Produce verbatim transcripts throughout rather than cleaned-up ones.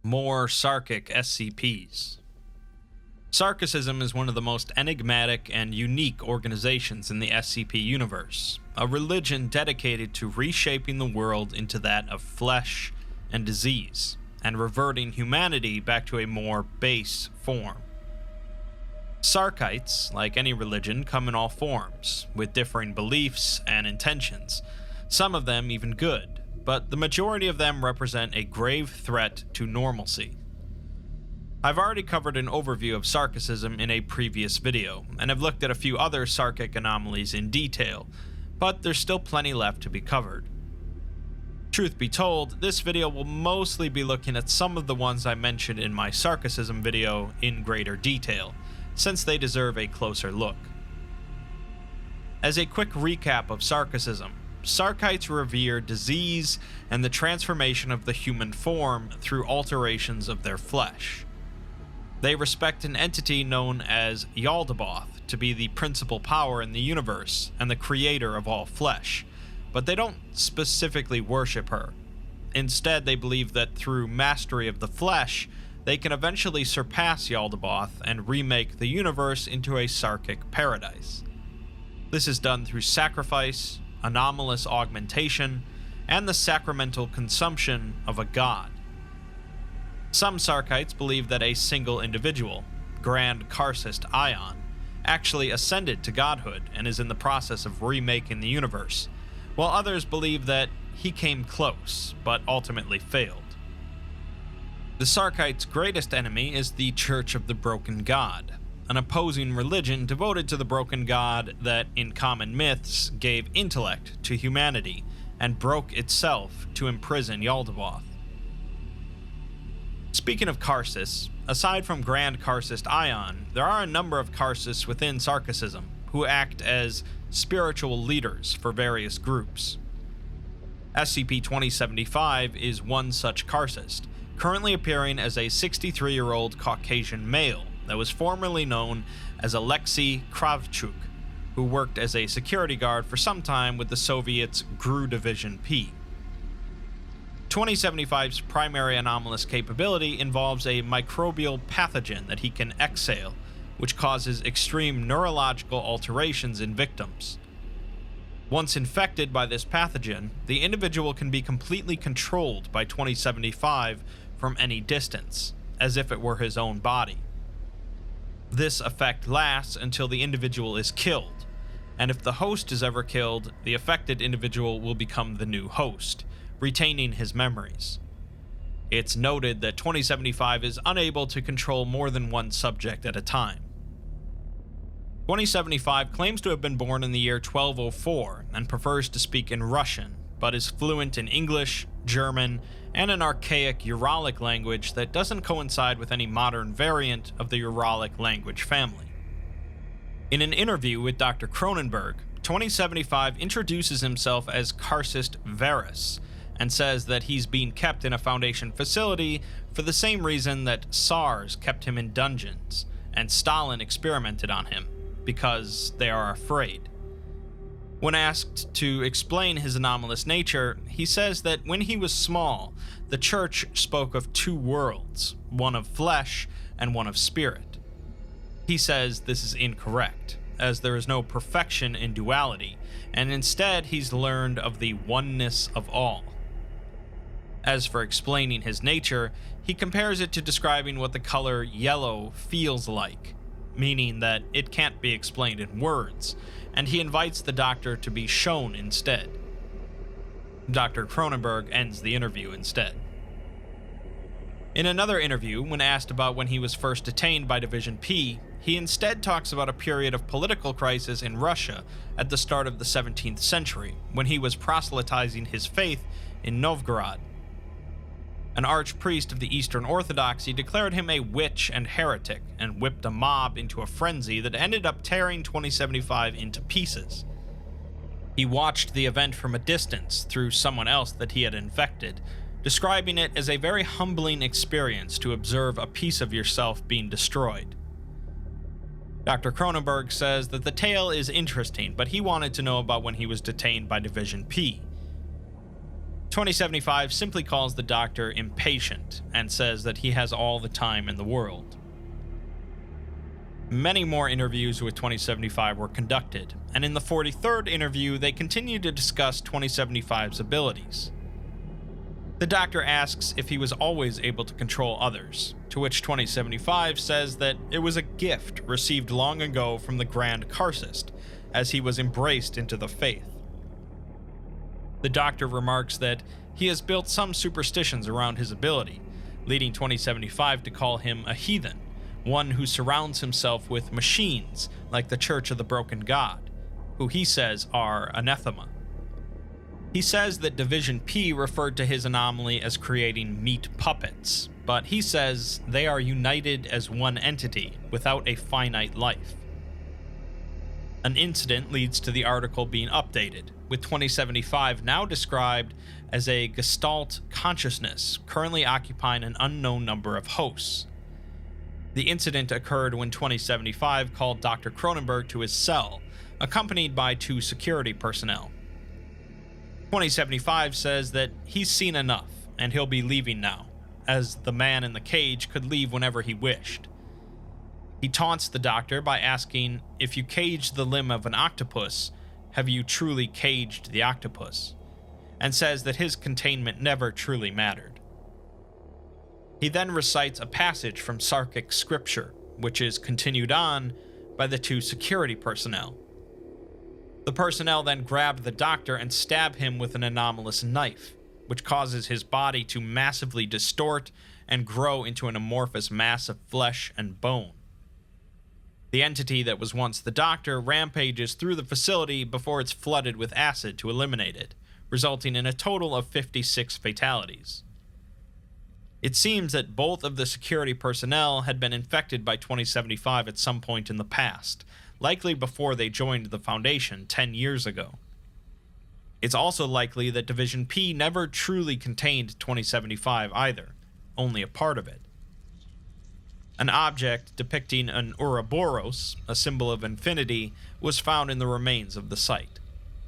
more Sarkic S C Ps. Sarkicism is one of the most enigmatic and unique organizations in the S C P universe, a religion dedicated to reshaping the world into that of flesh and disease, and reverting humanity back to a more base form. Sarkites, like any religion, come in all forms, with differing beliefs and intentions, some of them even good, but the majority of them represent a grave threat to normalcy. I've already covered an overview of Sarkicism in a previous video, and have looked at a few other Sarkic anomalies in detail, but there's still plenty left to be covered. Truth be told, this video will mostly be looking at some of the ones I mentioned in my Sarkicism video in greater detail, since they deserve a closer look. As a quick recap of Sarkicism, Sarkites revere disease and the transformation of the human form through alterations of their flesh. They respect an entity known as Yaldabaoth to be the principal power in the universe and the creator of all flesh, but they don't specifically worship her. Instead, they believe that through mastery of the flesh, they can eventually surpass Yaldabaoth and remake the universe into a Sarkic paradise. This is done through sacrifice, anomalous augmentation, and the sacramental consumption of a god. Some Sarkites believe that a single individual, Grand Karcist Ion, actually ascended to godhood and is in the process of remaking the universe, while others believe that he came close, but ultimately failed. The Sarkites' greatest enemy is the Church of the Broken God, an opposing religion devoted to the broken god that, in common myths, gave intellect to humanity and broke itself to imprison Yaldabaoth. Speaking of Karcists, aside from Grand Karcist Ion, there are a number of Karcists within Sarkicism who act as spiritual leaders for various groups. S C P twenty seventy-five is one such Karcist, currently appearing as a sixty-three-year-old Caucasian male that was formerly known as Alexei Kravchuk, who worked as a security guard for some time with the Soviets' G R U Division P. twenty seventy-five's primary anomalous capability involves a microbial pathogen that he can exhale, which causes extreme neurological alterations in victims. Once infected by this pathogen, the individual can be completely controlled by twenty seventy-five from any distance, as if it were his own body. This effect lasts until the individual is killed, and if the host is ever killed, the affected individual will become the new host, retaining his memories. It's noted that twenty seventy-five is unable to control more than one subject at a time. twenty seventy-five claims to have been born in the year twelve oh four and prefers to speak in Russian, but is fluent in English, German, and an archaic Uralic language that doesn't coincide with any modern variant of the Uralic language family. In an interview with Doctor Cronenberg, twenty seventy-five introduces himself as Karcist Varus, and says that he's being kept in a Foundation facility for the same reason that SARS kept him in dungeons, and Stalin experimented on him, because they are afraid. When asked to explain his anomalous nature, he says that when he was small, the Church spoke of two worlds, one of flesh and one of spirit. He says this is incorrect, as there is no perfection in duality, and instead he's learned of the oneness of all. As for explaining his nature, he compares it to describing what the color yellow feels like, meaning that it can't be explained in words, and he invites the doctor to be shown instead. Doctor Cronenberg ends the interview instead. In another interview, when asked about when he was first detained by Division P, he instead talks about a period of political crisis in Russia at the start of the seventeenth century, when he was proselytizing his faith in Novgorod. An archpriest of the Eastern Orthodoxy declared him a witch and heretic, and whipped a mob into a frenzy that ended up tearing twenty seventy-five into pieces. He watched the event from a distance through someone else that he had infected, describing it as a very humbling experience to observe a piece of yourself being destroyed. Doctor Cronenberg says that the tale is interesting, but he wanted to know about when he was detained by Division P. twenty seventy-five simply calls the Doctor impatient and says that he has all the time in the world. Many more interviews with twenty seventy-five were conducted, and in the forty-third interview they continue to discuss twenty seventy-five's abilities. The Doctor asks if he was always able to control others, to which twenty seventy-five says that it was a gift received long ago from the Grand Karcist, as he was embraced into the faith. The Doctor remarks that he has built some superstitions around his ability, leading twenty seventy-five to call him a heathen, one who surrounds himself with machines like the Church of the Broken God, who he says are anathema. He says that Division P referred to his anomaly as creating meat puppets, but he says they are united as one entity without a finite life. An incident leads to the article being updated, with twenty seventy-five now described as a Gestalt consciousness currently occupying an unknown number of hosts. The incident occurred when twenty seventy-five called Doctor Cronenberg to his cell, accompanied by two security personnel. twenty seventy-five says that he's seen enough, and he'll be leaving now, as the man in the cage could leave whenever he wished. He taunts the Doctor by asking, if you caged the limb of an octopus, have you truly caged the octopus? And says that his containment never truly mattered. He then recites a passage from Sarkic scripture, which is continued on by the two security personnel. The personnel then grab the Doctor and stab him with an anomalous knife, which causes his body to massively distort and grow into an amorphous mass of flesh and bone. The entity that was once the Doctor rampages through the facility before it's flooded with acid to eliminate it, resulting in a total of fifty-six fatalities. It seems that both of the security personnel had been infected by twenty seventy-five at some point in the past, likely before they joined the Foundation ten years ago. It's also likely that Division P never truly contained twenty seventy-five either, only a part of it. An object depicting an Ouroboros, a symbol of infinity, was found in the remains of the site.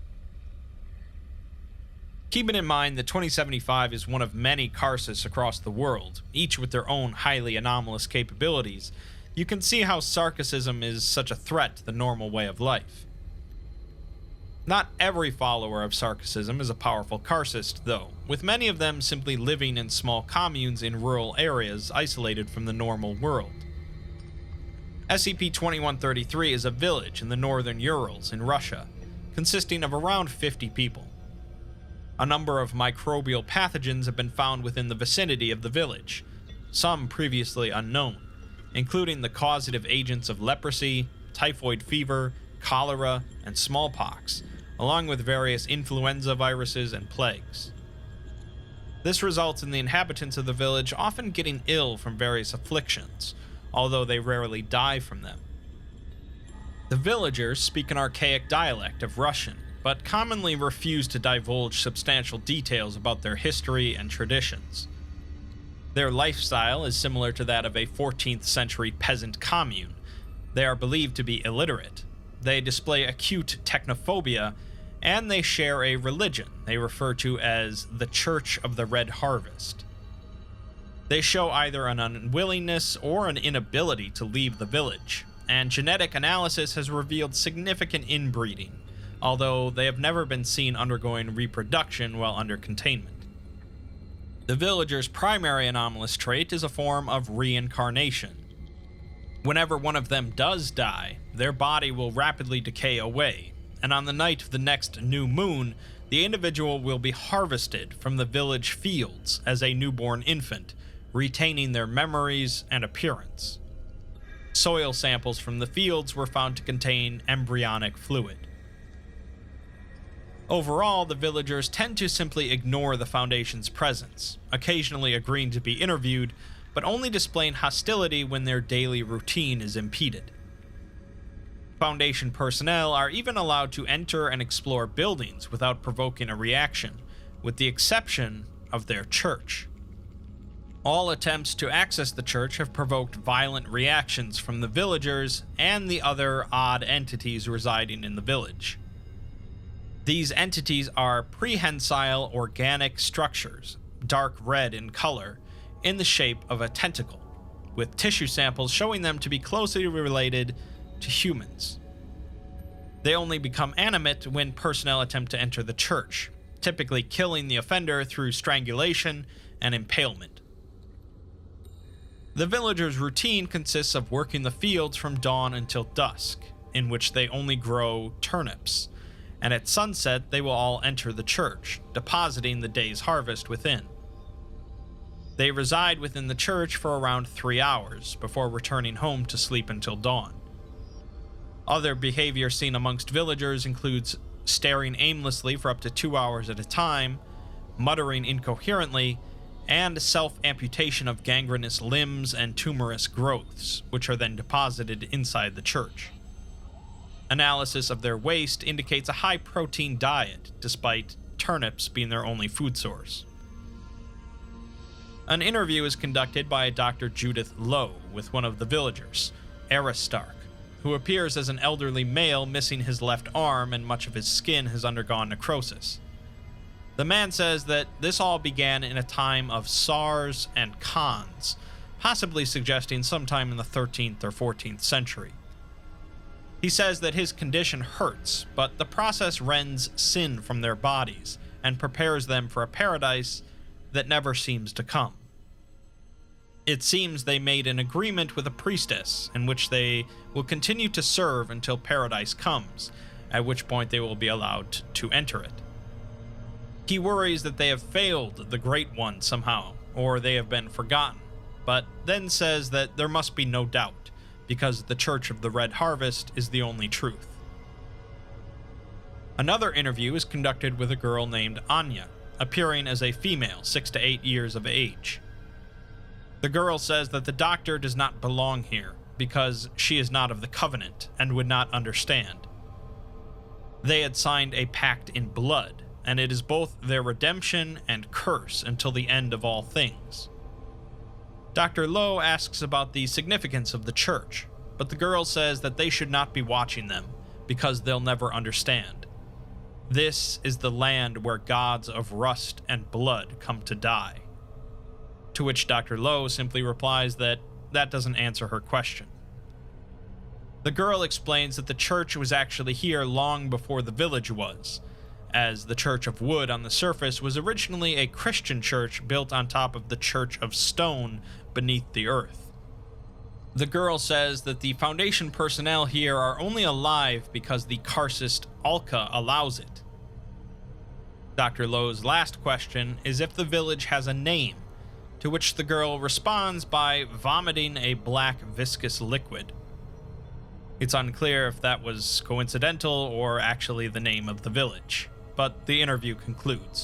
Keeping in mind that twenty seventy-five is one of many Karcists across the world, each with their own highly anomalous capabilities, you can see how Sarkicism is such a threat to the normal way of life. Not every follower of Sarkicism is a powerful Karcist, though, with many of them simply living in small communes in rural areas isolated from the normal world. S C P twenty-one thirty-three is a village in the northern Urals in Russia, consisting of around fifty people. A number of microbial pathogens have been found within the vicinity of the village, some previously unknown, including the causative agents of leprosy, typhoid fever, cholera, and smallpox, along with various influenza viruses and plagues. This results in the inhabitants of the village often getting ill from various afflictions, although they rarely die from them. The villagers speak an archaic dialect of Russian, but commonly refuse to divulge substantial details about their history and traditions. Their lifestyle is similar to that of a fourteenth century peasant commune. They are believed to be illiterate. They display acute technophobia, and they share a religion they refer to as the Church of the Red Harvest. They show either an unwillingness or an inability to leave the village, and genetic analysis has revealed significant inbreeding, although they have never been seen undergoing reproduction while under containment. The villagers' primary anomalous trait is a form of reincarnation. Whenever one of them does die, their body will rapidly decay away, and on the night of the next new moon, the individual will be harvested from the village fields as a newborn infant, retaining their memories and appearance. Soil samples from the fields were found to contain embryonic fluid. Overall, the villagers tend to simply ignore the Foundation's presence, occasionally agreeing to be interviewed, but only displaying hostility when their daily routine is impeded. Foundation personnel are even allowed to enter and explore buildings without provoking a reaction, with the exception of their church. All attempts to access the church have provoked violent reactions from the villagers and the other odd entities residing in the village. These entities are prehensile organic structures, dark red in color, in the shape of a tentacle, with tissue samples showing them to be closely related to humans. They only become animate when personnel attempt to enter the church, typically killing the offender through strangulation and impalement. The villagers' routine consists of working the fields from dawn until dusk, in which they only grow turnips, and at sunset they will all enter the church, depositing the day's harvest within. They reside within the church for around three hours before returning home to sleep until dawn. Other behavior seen amongst villagers includes staring aimlessly for up to two hours at a time, muttering incoherently, and self-amputation of gangrenous limbs and tumorous growths, which are then deposited inside the church. Analysis of their waste indicates a high-protein diet, despite turnips being their only food source. An interview is conducted by Doctor Judith Lowe with one of the villagers, Aristarch, who appears as an elderly male missing his left arm and much of his skin has undergone necrosis. The man says that this all began in a time of SARS and Khans, possibly suggesting sometime in the thirteenth or fourteenth century. He says that his condition hurts, but the process rends sin from their bodies and prepares them for a paradise that never seems to come. It seems they made an agreement with a priestess in which they will continue to serve until paradise comes, at which point they will be allowed to enter it. He worries that they have failed the Great One somehow, or they have been forgotten, but then says that there must be no doubt, because the Church of the Red Harvest is the only truth. Another interview is conducted with a girl named Anya, appearing as a female, six to eight years of age. The girl says that the doctor does not belong here, because she is not of the Covenant and would not understand. They had signed a pact in blood, and it is both their redemption and curse until the end of all things. Doctor Lowe asks about the significance of the church, but the girl says that they should not be watching them, because they'll never understand. This is the land where gods of rust and blood come to die. To which Doctor Lowe simply replies that that doesn't answer her question. The girl explains that the church was actually here long before the village was, as the Church of Wood on the surface was originally a Christian church built on top of the Church of Stone beneath the earth. The girl says that the Foundation personnel here are only alive because the Karcist Alka allows it. Doctor Lowe's last question is if the village has a name, to which the girl responds by vomiting a black viscous liquid. It's unclear if that was coincidental or actually the name of the village, but the interview concludes.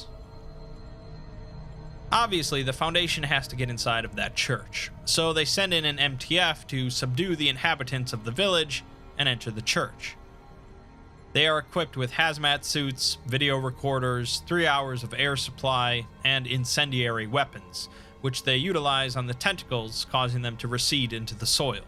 Obviously, the Foundation has to get inside of that church, so they send in an M T F to subdue the inhabitants of the village and enter the church. They are equipped with hazmat suits, video recorders, three hours of air supply, and incendiary weapons, which they utilize on the tentacles, causing them to recede into the soil.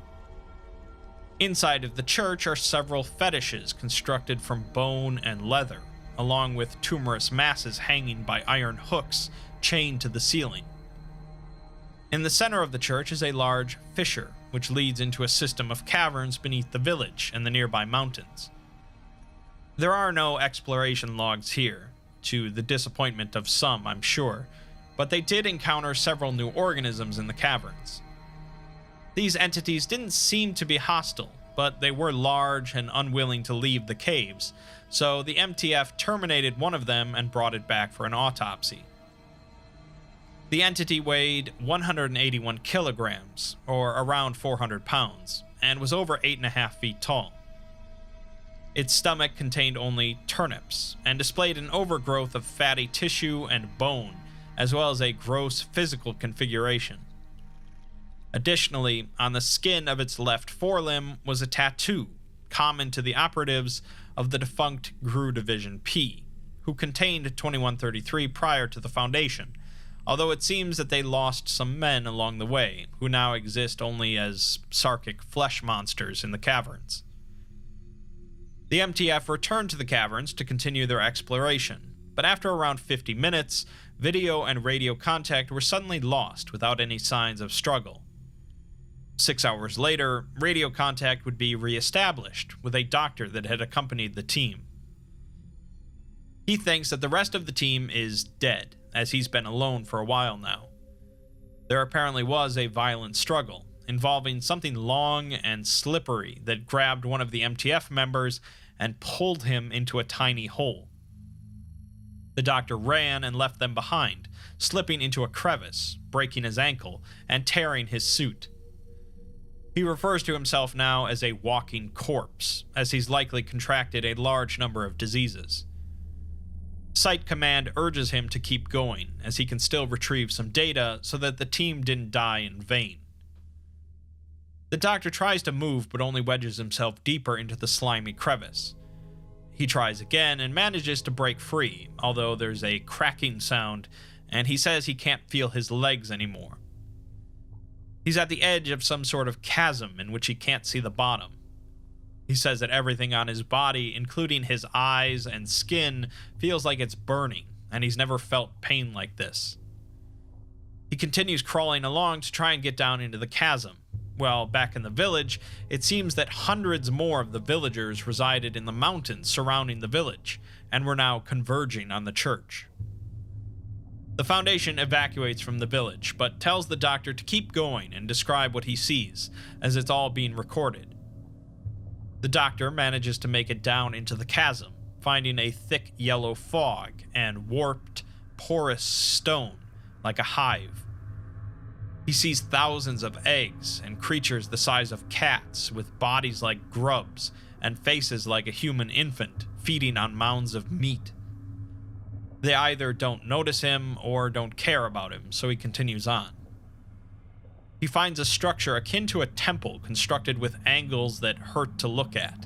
Inside of the church are several fetishes constructed from bone and leather, along with tumorous masses hanging by iron hooks chained to the ceiling. In the center of the church is a large fissure, which leads into a system of caverns beneath the village and the nearby mountains. There are no exploration logs here, to the disappointment of some, I'm sure, but they did encounter several new organisms in the caverns. These entities didn't seem to be hostile, but they were large and unwilling to leave the caves, so the M T F terminated one of them and brought it back for an autopsy. The entity weighed one hundred eighty-one kilograms, or around four hundred pounds, and was over eight and a half feet tall. Its stomach contained only turnips, and displayed an overgrowth of fatty tissue and bone, as well as a gross physical configuration. Additionally, on the skin of its left forelimb was a tattoo, common to the operatives of the defunct G R U Division P, who contained twenty-one thirty-three prior to the Foundation, although it seems that they lost some men along the way, who now exist only as sarkic flesh monsters in the caverns. The M T F returned to the caverns to continue their exploration, but after around fifty minutes, video and radio contact were suddenly lost without any signs of struggle. Six hours later, radio contact would be re-established with a doctor that had accompanied the team. He thinks that the rest of the team is dead, as he's been alone for a while now. There apparently was a violent struggle, involving something long and slippery that grabbed one of the M T F members and pulled him into a tiny hole. The doctor ran and left them behind, slipping into a crevice, breaking his ankle, and tearing his suit. He refers to himself now as a walking corpse, as he's likely contracted a large number of diseases. Site Command urges him to keep going, as he can still retrieve some data so that the team didn't die in vain. The doctor tries to move but only wedges himself deeper into the slimy crevice. He tries again and manages to break free, although there's a cracking sound, and he says he can't feel his legs anymore. He's at the edge of some sort of chasm in which he can't see the bottom. He says that everything on his body, including his eyes and skin, feels like it's burning, and he's never felt pain like this. He continues crawling along to try and get down into the chasm. Well, back in the village, it seems that hundreds more of the villagers resided in the mountains surrounding the village, and were now converging on the church. The Foundation evacuates from the village, but tells the doctor to keep going and describe what he sees, as it's all being recorded. The doctor manages to make it down into the chasm, finding a thick yellow fog and warped, porous stone like a hive. He sees thousands of eggs and creatures the size of cats with bodies like grubs and faces like a human infant feeding on mounds of meat. They either don't notice him or don't care about him, so he continues on. He finds a structure akin to a temple constructed with angles that hurt to look at.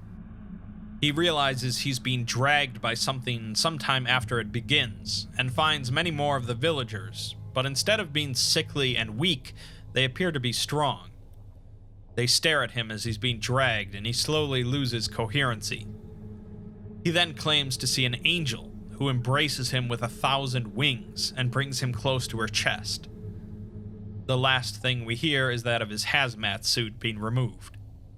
He realizes he's being dragged by something sometime after it begins, and finds many more of the villagers, but instead of being sickly and weak, they appear to be strong. They stare at him as he's being dragged, and he slowly loses coherency. He then claims to see an angel, who embraces him with a thousand wings and brings him close to her chest. The last thing we hear is that of his hazmat suit being removed.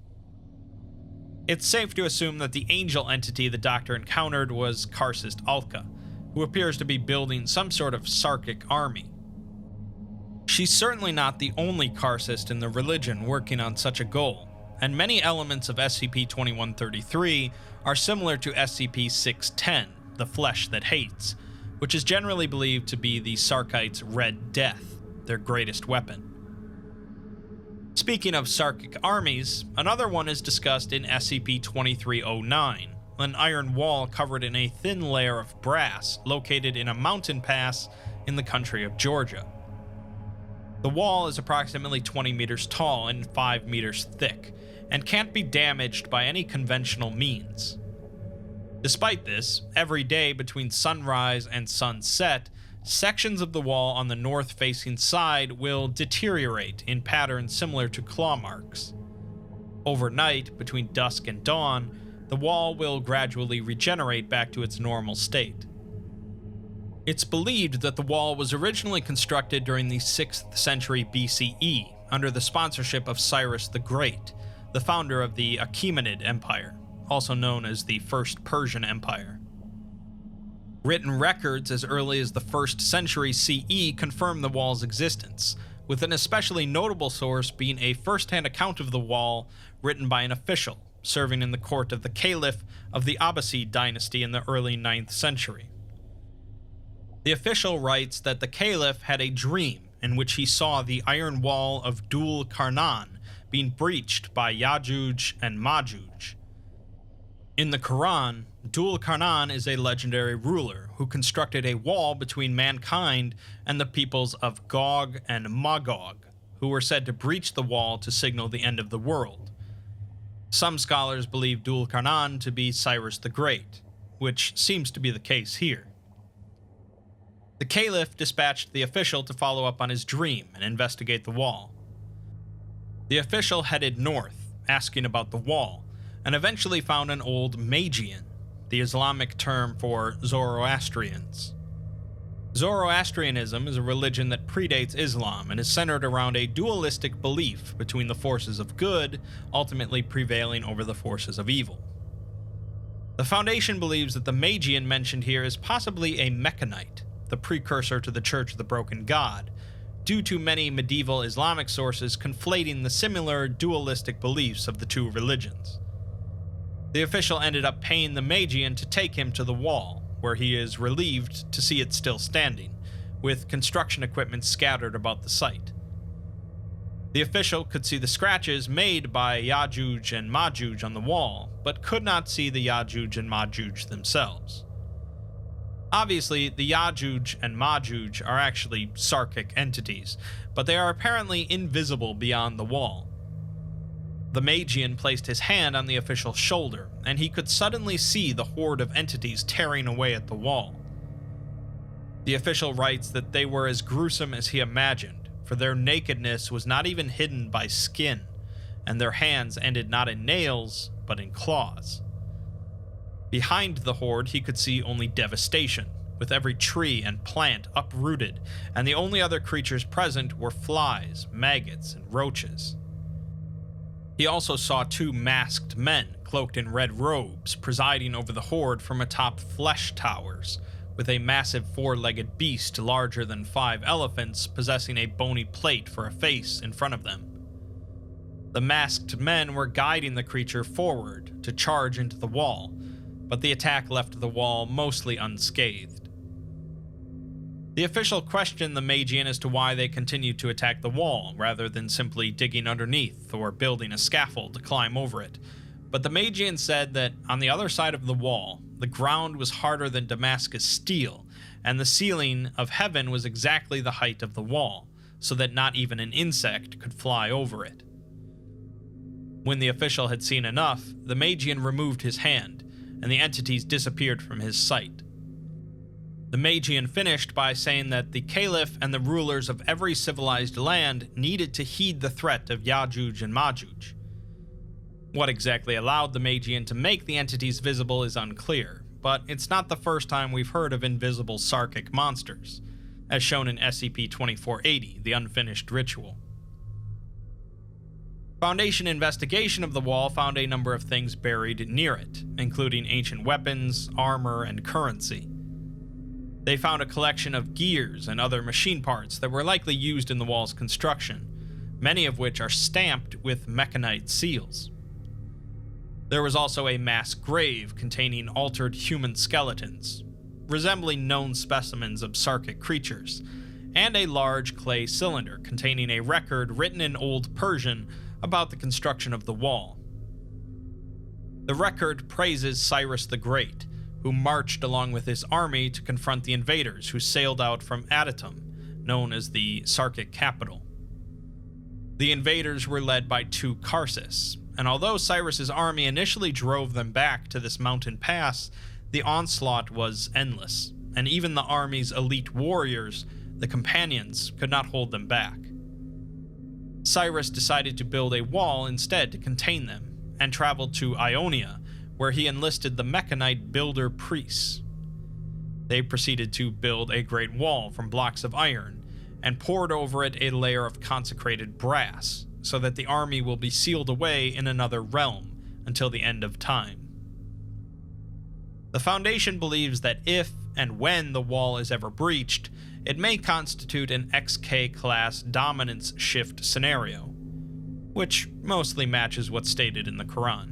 It's safe to assume that the angel entity the doctor encountered was Karcist Alka, who appears to be building some sort of Sarkic army. She's certainly not the only Karcist in the religion working on such a goal, and many elements of S C P twenty-one thirty-three are similar to S C P six ten, the Flesh That Hates, which is generally believed to be the Sarkites' Red Death, their greatest weapon. Speaking of Sarkic armies, another one is discussed in S C P twenty-three oh nine, an iron wall covered in a thin layer of brass located in a mountain pass in the country of Georgia. The wall is approximately twenty meters tall and five meters thick, and can't be damaged by any conventional means. Despite this, every day between sunrise and sunset, sections of the wall on the north-facing side will deteriorate in patterns similar to claw marks. Overnight, between dusk and dawn, the wall will gradually regenerate back to its normal state. It's believed that the wall was originally constructed during the sixth century B C E under the sponsorship of Cyrus the Great, the founder of the Achaemenid Empire, also known as the First Persian Empire. Written records as early as the first century C E confirm the wall's existence, with an especially notable source being a first-hand account of the wall written by an official serving in the court of the Caliph of the Abbasid dynasty in the early ninth century. The official writes that the Caliph had a dream in which he saw the iron wall of Dul Qarnan being breached by Yajuj and Majuj. In the Quran, Dul Qarnan is a legendary ruler who constructed a wall between mankind and the peoples of Gog and Magog, who were said to breach the wall to signal the end of the world. Some scholars believe Dul Qarnan to be Cyrus the Great, which seems to be the case here. The Caliph dispatched the official to follow up on his dream and investigate the wall. The official headed north, asking about the wall, and eventually found an old Magian, the Islamic term for Zoroastrians. Zoroastrianism is a religion that predates Islam and is centered around a dualistic belief between the forces of good ultimately prevailing over the forces of evil. The Foundation believes that the Magian mentioned here is possibly a Mechanite, the precursor to the Church of the Broken God, due to many medieval Islamic sources conflating the similar dualistic beliefs of the two religions. The official ended up paying the Magian to take him to the wall, where he is relieved to see it still standing, with construction equipment scattered about the site. The official could see the scratches made by Yajuj and Majuj on the wall, but could not see the Yajuj and Majuj themselves. Obviously, the Yajuj and Majuj are actually Sarkic entities, but they are apparently invisible beyond the wall. The Magian placed his hand on the official's shoulder, and he could suddenly see the horde of entities tearing away at the wall. The official writes that they were as gruesome as he imagined, for their nakedness was not even hidden by skin, and their hands ended not in nails, but in claws. Behind the horde, he could see only devastation, with every tree and plant uprooted, and the only other creatures present were flies, maggots, and roaches. He also saw two masked men, cloaked in red robes, presiding over the horde from atop flesh towers, with a massive four-legged beast larger than five elephants possessing a bony plate for a face in front of them. The masked men were guiding the creature forward to charge into the wall, but the attack left the wall mostly unscathed. The official questioned the Magian as to why they continued to attack the wall, rather than simply digging underneath or building a scaffold to climb over it, but the Magian said that on the other side of the wall, the ground was harder than Damascus steel, and the ceiling of heaven was exactly the height of the wall, so that not even an insect could fly over it. When the official had seen enough, the Magian removed his hand, and the entities disappeared from his sight. The Magian finished by saying that the Caliph and the rulers of every civilized land needed to heed the threat of Yajuj and Majuj. What exactly allowed the Magian to make the entities visible is unclear, but it's not the first time we've heard of invisible Sarkic monsters, as shown in S C P twenty-four eighty, the Unfinished Ritual. Foundation investigation of the wall found a number of things buried near it, including ancient weapons, armor, and currency. They found a collection of gears and other machine parts that were likely used in the wall's construction, many of which are stamped with Mechanite seals. There was also a mass grave containing altered human skeletons, resembling known specimens of Sarkic creatures, and a large clay cylinder containing a record written in Old Persian about the construction of the wall. The record praises Cyrus the Great, who marched along with his army to confront the invaders who sailed out from Adatum, known as the Sarkic capital. The invaders were led by two Karsus, and although Cyrus's army initially drove them back to this mountain pass, the onslaught was endless, and even the army's elite warriors, the Companions, could not hold them back. Cyrus decided to build a wall instead to contain them, and traveled to Ionia, where he enlisted the Mechanite builder priests. They proceeded to build a great wall from blocks of iron, and poured over it a layer of consecrated brass, so that the army will be sealed away in another realm until the end of time. The Foundation believes that if and when the wall is ever breached, it may constitute an X K-class dominance shift scenario, which mostly matches what's stated in the Quran.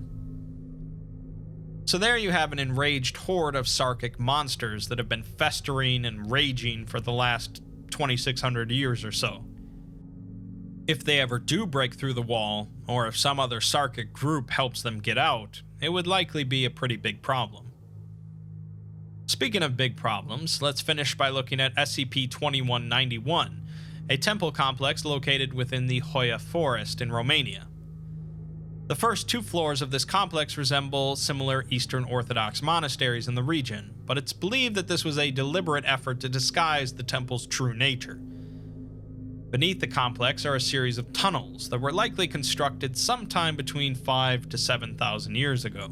So there you have an enraged horde of Sarkic monsters that have been festering and raging for the last twenty-six hundred years or so. If they ever do break through the wall, or if some other Sarkic group helps them get out, it would likely be a pretty big problem. Speaking of big problems, let's finish by looking at S C P twenty-one ninety-one, a temple complex located within the Hoia Forest in Romania. The first two floors of this complex resemble similar Eastern Orthodox monasteries in the region, but it's believed that this was a deliberate effort to disguise the temple's true nature. Beneath the complex are a series of tunnels that were likely constructed sometime between five to seven thousand years ago.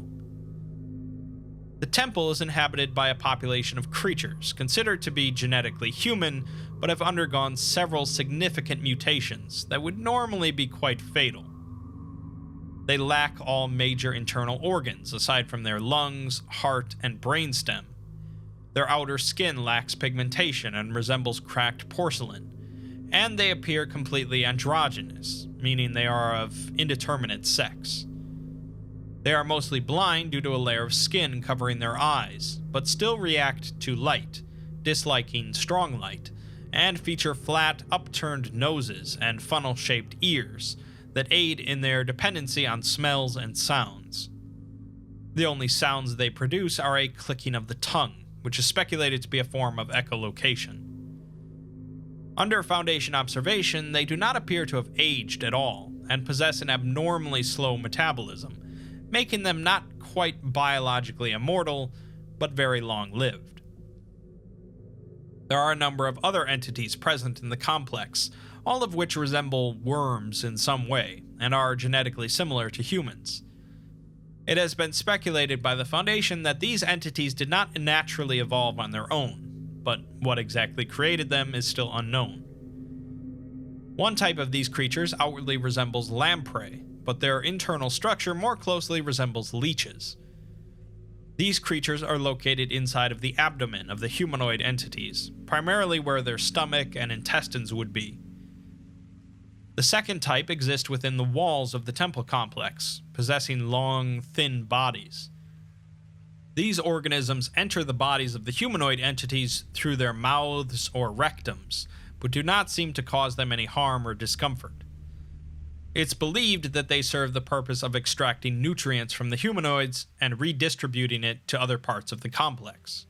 The temple is inhabited by a population of creatures considered to be genetically human, but have undergone several significant mutations that would normally be quite fatal. They lack all major internal organs aside from their lungs, heart, and brainstem. Their outer skin lacks pigmentation and resembles cracked porcelain, and they appear completely androgynous, meaning they are of indeterminate sex. They are mostly blind due to a layer of skin covering their eyes, but still react to light, disliking strong light, and feature flat, upturned noses and funnel-shaped ears that aid in their dependency on smells and sounds. The only sounds they produce are a clicking of the tongue, which is speculated to be a form of echolocation. Under Foundation observation, they do not appear to have aged at all, and possess an abnormally slow metabolism, making them not quite biologically immortal, but very long-lived. There are a number of other entities present in the complex, all of which resemble worms in some way, and are genetically similar to humans. It has been speculated by the Foundation that these entities did not naturally evolve on their own, but what exactly created them is still unknown. One type of these creatures outwardly resembles lamprey, but their internal structure more closely resembles leeches. These creatures are located inside of the abdomen of the humanoid entities, primarily where their stomach and intestines would be. The second type exists within the walls of the temple complex, possessing long, thin bodies. These organisms enter the bodies of the humanoid entities through their mouths or rectums, but do not seem to cause them any harm or discomfort. It's believed that they serve the purpose of extracting nutrients from the humanoids and redistributing it to other parts of the complex.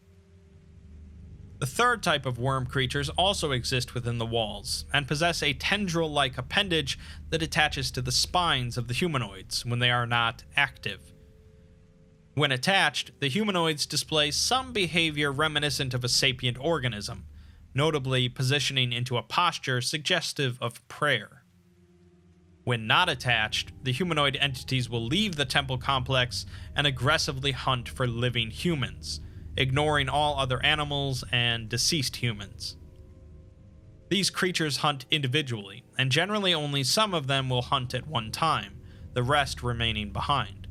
The third type of worm creatures also exist within the walls, and possess a tendril-like appendage that attaches to the spines of the humanoids when they are not active. When attached, the humanoids display some behavior reminiscent of a sapient organism, notably positioning into a posture suggestive of prayer. When not attached, the humanoid entities will leave the temple complex and aggressively hunt for living humans, ignoring all other animals and deceased humans. These creatures hunt individually, and generally only some of them will hunt at one time, the rest remaining behind.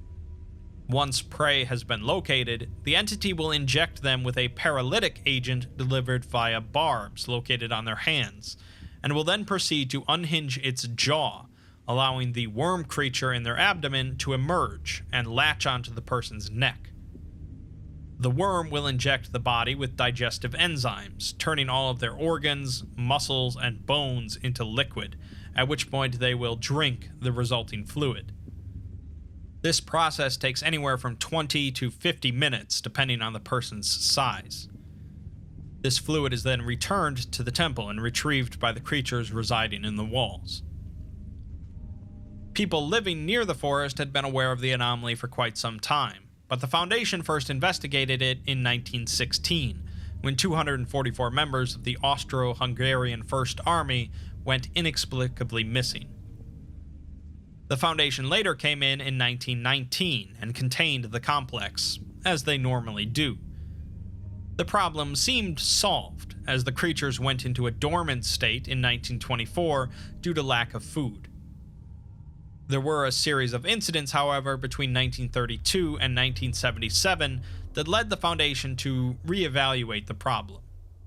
Once prey has been located, the entity will inject them with a paralytic agent delivered via barbs located on their hands, and will then proceed to unhinge its jaw, allowing the worm creature in their abdomen to emerge and latch onto the person's neck. The worm will inject the body with digestive enzymes, turning all of their organs, muscles, and bones into liquid, at which point they will drink the resulting fluid. This process takes anywhere from twenty to fifty minutes, depending on the person's size. This fluid is then returned to the temple and retrieved by the creatures residing in the walls. People living near the forest had been aware of the anomaly for quite some time, but the Foundation first investigated it in nineteen sixteen, when two hundred forty-four members of the Austro-Hungarian First Army went inexplicably missing. The Foundation later came in in nineteen nineteen and contained the complex, as they normally do. The problem seemed solved, as the creatures went into a dormant state in nineteen twenty-four due to lack of food. There were a series of incidents, however, between nineteen thirty-two and nineteen seventy-seven that led the Foundation to reevaluate the problem.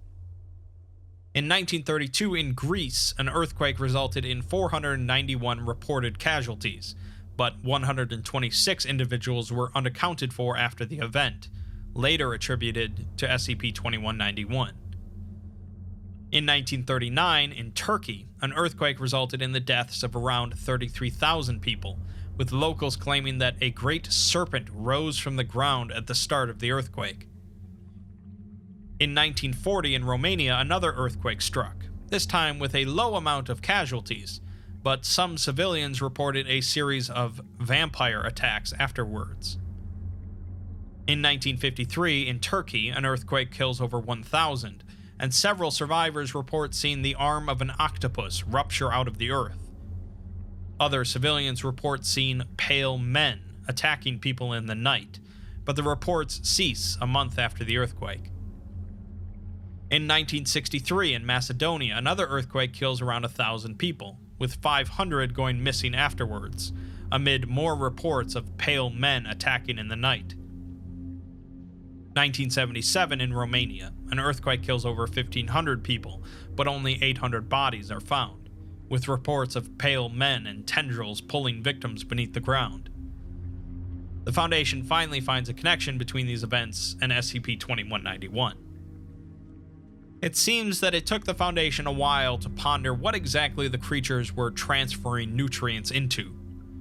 In nineteen thirty-two in Greece, an earthquake resulted in four hundred ninety-one reported casualties, but one hundred twenty-six individuals were unaccounted for after the event, later attributed to S C P twenty-one ninety-one. In nineteen thirty-nine, in Turkey, an earthquake resulted in the deaths of around thirty-three thousand people, with locals claiming that a great serpent rose from the ground at the start of the earthquake. In nineteen forty, in Romania, another earthquake struck, this time with a low amount of casualties, but some civilians reported a series of vampire attacks afterwards. In nineteen fifty-three, in Turkey, an earthquake kills over one thousand, and several survivors report seeing the arm of an octopus rupture out of the earth. Other civilians report seeing pale men attacking people in the night, but the reports cease a month after the earthquake. In nineteen sixty-three in Macedonia, another earthquake kills around a thousand people, with five hundred going missing afterwards, amid more reports of pale men attacking in the night. nineteen seventy-seven in Romania, an earthquake kills over fifteen hundred people, but only eight hundred bodies are found, with reports of pale men and tendrils pulling victims beneath the ground. The Foundation finally finds a connection between these events and S C P twenty-one ninety-one. It seems that it took the Foundation a while to ponder what exactly the creatures were transferring nutrients into.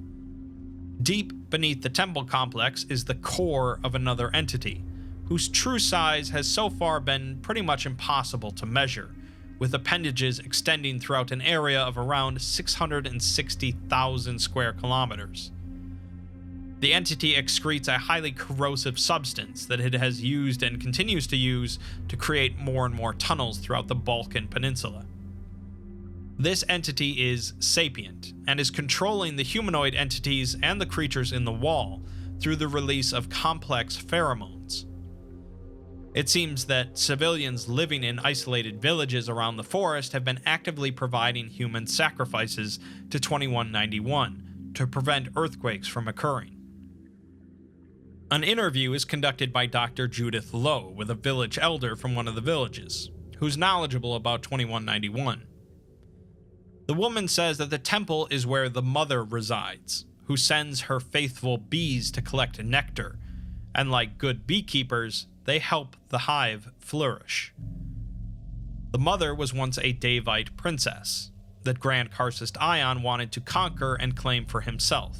Deep beneath the temple complex is the core of another entity, whose true size has so far been pretty much impossible to measure, with appendages extending throughout an area of around six hundred sixty thousand square kilometers. The entity excretes a highly corrosive substance that it has used and continues to use to create more and more tunnels throughout the Balkan Peninsula. This entity is sapient, and is controlling the humanoid entities and the creatures in the wall through the release of complex pheromones. It seems that civilians living in isolated villages around the forest have been actively providing human sacrifices to twenty-one ninety-one to prevent earthquakes from occurring. An interview is conducted by Doctor Judith Lowe with a village elder from one of the villages, who's knowledgeable about twenty-one ninety-one. The woman says that the temple is where the mother resides, who sends her faithful bees to collect nectar, and like good beekeepers, they help the hive flourish. The mother was once a Daevite princess that Grand Karcist Ion wanted to conquer and claim for himself.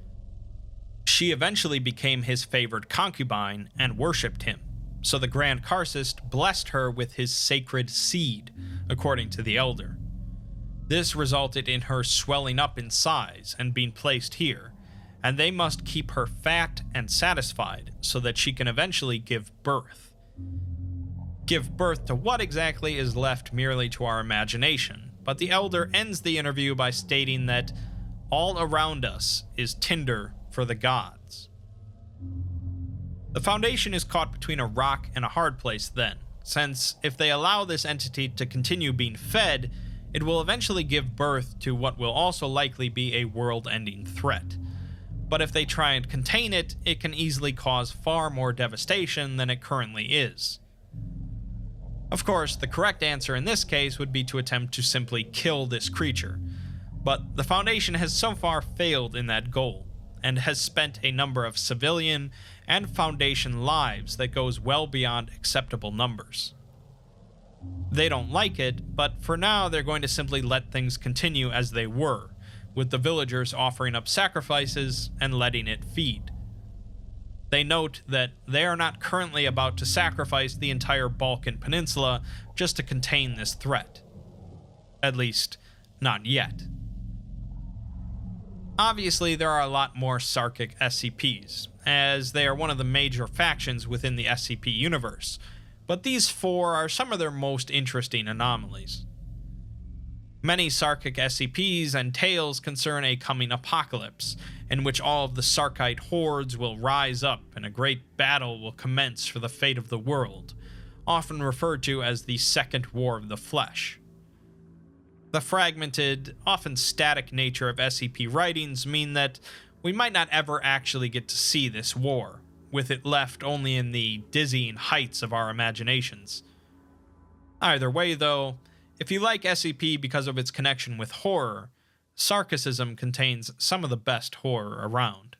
She eventually became his favored concubine and worshipped him, so the Grand Karcist blessed her with his sacred seed, according to the Elder. This resulted in her swelling up in size and being placed here, and they must keep her fat and satisfied so that she can eventually give birth. Give birth to what exactly is left merely to our imagination, but the Elder ends the interview by stating that all around us is tinder for the gods. The Foundation is caught between a rock and a hard place then, since if they allow this entity to continue being fed, it will eventually give birth to what will also likely be a world-ending threat. But if they try and contain it, it can easily cause far more devastation than it currently is. Of course, the correct answer in this case would be to attempt to simply kill this creature, but the Foundation has so far failed in that goal, and has spent a number of civilian and Foundation lives that goes well beyond acceptable numbers. They don't like it, but for now they're going to simply let things continue as they were, with the villagers offering up sacrifices and letting it feed. They note that they are not currently about to sacrifice the entire Balkan Peninsula just to contain this threat. At least, not yet. Obviously, there are a lot more Sarkic S C Ps, as they are one of the major factions within the S C P universe, but these four are some of their most interesting anomalies. Many Sarkic S C Ps and tales concern a coming apocalypse, in which all of the Sarkite hordes will rise up and a great battle will commence for the fate of the world, often referred to as the Second War of the Flesh. The fragmented, often static nature of S C P writings mean that we might not ever actually get to see this war, with it left only in the dizzying heights of our imaginations. Either way, though, if you like S C P because of its connection with horror, Sarkicism contains some of the best horror around.